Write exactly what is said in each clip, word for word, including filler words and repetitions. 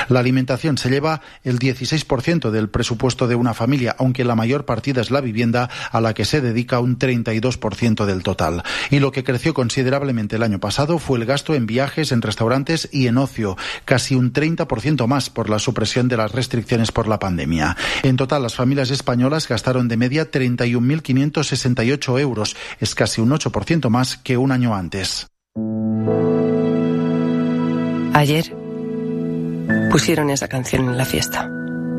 La alimentación se lleva el dieciséis por ciento del presupuesto de una familia, aunque la mayor partida es la vivienda, a la que se dedica un treinta y dos por ciento del total. Y lo que creció considerablemente el año pasado fue el gasto en viajes, en restaurantes y en ocio, casi un treinta por ciento más por la supresión de las restricciones por la pandemia. En total, las familias españolas gastaron de media treinta y un mil quinientos sesenta y ocho euros, es casi un ocho por ciento más que un año antes. Ayer pusieron esa canción en la fiesta,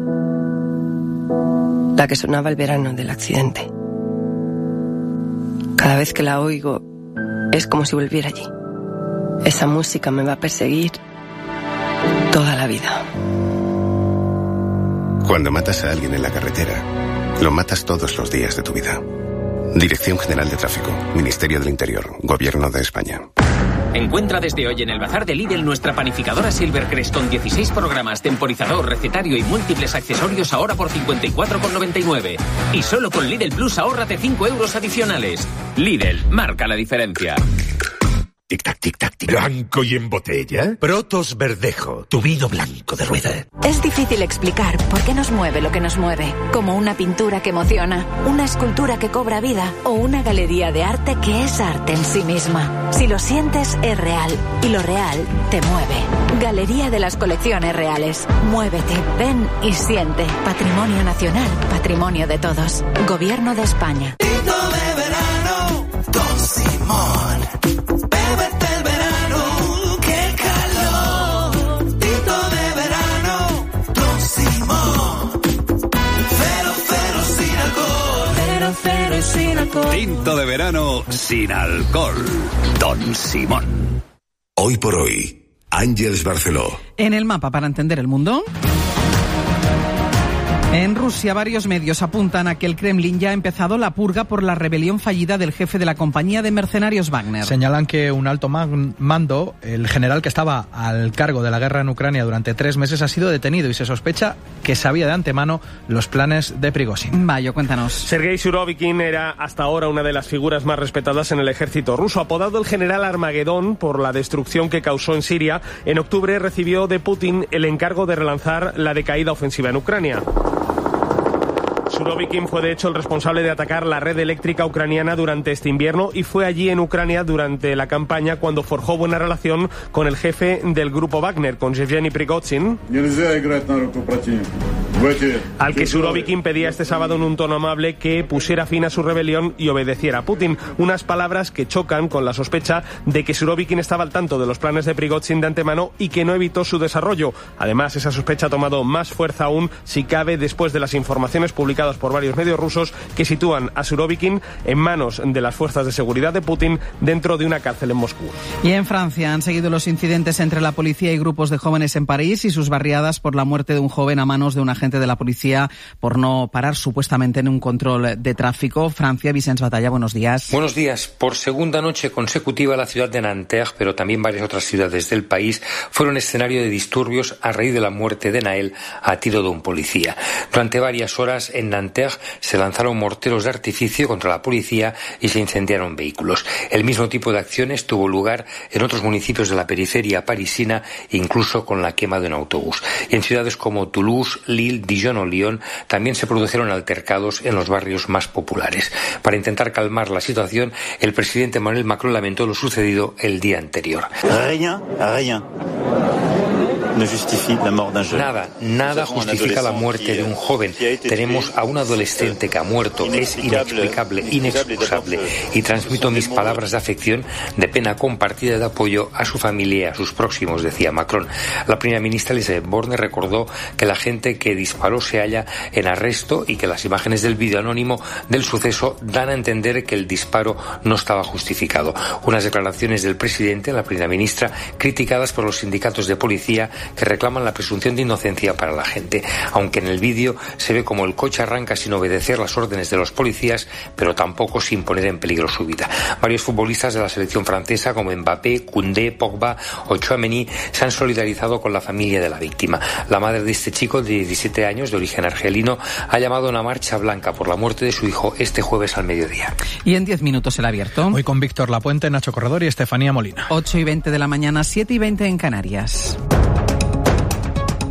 la que sonaba el verano del accidente. Cada vez que la oigo es como si volviera allí. Esa música me va a perseguir toda la vida. Cuando matas a alguien en la carretera, lo matas todos los días de tu vida. Dirección General de Tráfico, Ministerio del Interior, Gobierno de España. Encuentra desde hoy en el bazar de Lidl nuestra panificadora Silvercrest con dieciséis programas, temporizador, recetario y múltiples accesorios ahora por cincuenta y cuatro con noventa y nueve. Y solo con Lidl Plus ahórrate cinco euros adicionales. Lidl, marca la diferencia. Tic-tac, tic-tac, tic. ¿Blanco y en botella? Protos Verdejo, tu vino blanco de rueda. Es difícil explicar por qué nos mueve lo que nos mueve. Como una pintura que emociona, una escultura que cobra vida o una galería de arte que es arte en sí misma. Si lo sientes, es real. Y lo real te mueve. Galería de las Colecciones Reales. Muévete, ven y siente. Patrimonio nacional, patrimonio de todos. Gobierno de España. Tinto de verano, Don Simón. Tinto de verano sin alcohol. Don Simón. Hoy por hoy, Àngels Barceló. En el mapa para entender el mundo. En Rusia, varios medios apuntan a que el Kremlin ya ha empezado la purga por la rebelión fallida del jefe de la compañía de mercenarios Wagner. Señalan que un alto mando, el general que estaba al cargo de la guerra en Ucrania durante tres meses, ha sido detenido y se sospecha que sabía de antemano los planes de Prigozhin. Vaya, cuéntanos. Sergei Surovikin era hasta ahora una de las figuras más respetadas en el ejército ruso. Apodado el general Armagedón por la destrucción que causó en Siria, en octubre recibió de Putin el encargo de relanzar la decaída ofensiva en Ucrania. Surovikin fue de hecho el responsable de atacar la red eléctrica ucraniana durante este invierno y fue allí en Ucrania durante la campaña cuando forjó buena relación con el jefe del grupo Wagner, con Yevgeny Prigozhin, al que Surovikin pedía este sábado en un tono amable que pusiera fin a su rebelión y obedeciera a Putin. Unas palabras que chocan con la sospecha de que Surovikin estaba al tanto de los planes de Prigozhin de antemano y que no evitó su desarrollo. Además, esa sospecha ha tomado más fuerza aún, si cabe, después de las informaciones publicadas por varios medios rusos que sitúan a Surovikin en manos de las fuerzas de seguridad de Putin dentro de una cárcel en Moscú. Y en Francia han seguido los incidentes entre la policía y grupos de jóvenes en París y sus barriadas por la muerte de un joven a manos de un agente de la policía por no parar supuestamente en un control de tráfico. Francia, Vicens Batalla, buenos días. Buenos días. Por segunda noche consecutiva, la ciudad de Nanterre, pero también varias otras ciudades del país, fueron escenario de disturbios a raíz de la muerte de Naël a tiro de un policía. Durante varias horas en Nanterre se lanzaron morteros de artificio contra la policía y se incendiaron vehículos. El mismo tipo de acciones tuvo lugar en otros municipios de la periferia parisina, incluso con la quema de un autobús. Y en ciudades como Toulouse, Lille, Dijon o Lyon también se produjeron altercados en los barrios más populares. Para intentar calmar la situación, el presidente Emmanuel Macron lamentó lo sucedido el día anterior. Rien, rien. Nada, nada justifica la muerte de un joven. Tenemos a un adolescente que ha muerto. Es inexplicable, inexcusable. Y transmito mis palabras de afección, de pena compartida y de apoyo a su familia y a sus próximos, decía Macron. La primera ministra Elisabeth Borne recordó que la gente que disparó se halla en arresto y que las imágenes del vídeo anónimo del suceso dan a entender que el disparo no estaba justificado. Unas declaraciones del presidente, la primera ministra, criticadas por los sindicatos de policía que reclaman la presunción de inocencia para la gente, aunque en el vídeo se ve como el coche arranca sin obedecer las órdenes de los policías, pero tampoco sin poner en peligro su vida. Varios futbolistas de la selección francesa como Mbappé, Koundé, Pogba o Tchouaméni se han solidarizado con la familia de la víctima. La madre de este chico de diecisiete años de origen argelino ha llamado a una marcha blanca por la muerte de su hijo este jueves al mediodía. Y en diez minutos el abierto. Hoy con Víctor Lapuente, Nacho Corredor y Estefanía Molina. ocho y veinte de la mañana, siete y veinte en Canarias.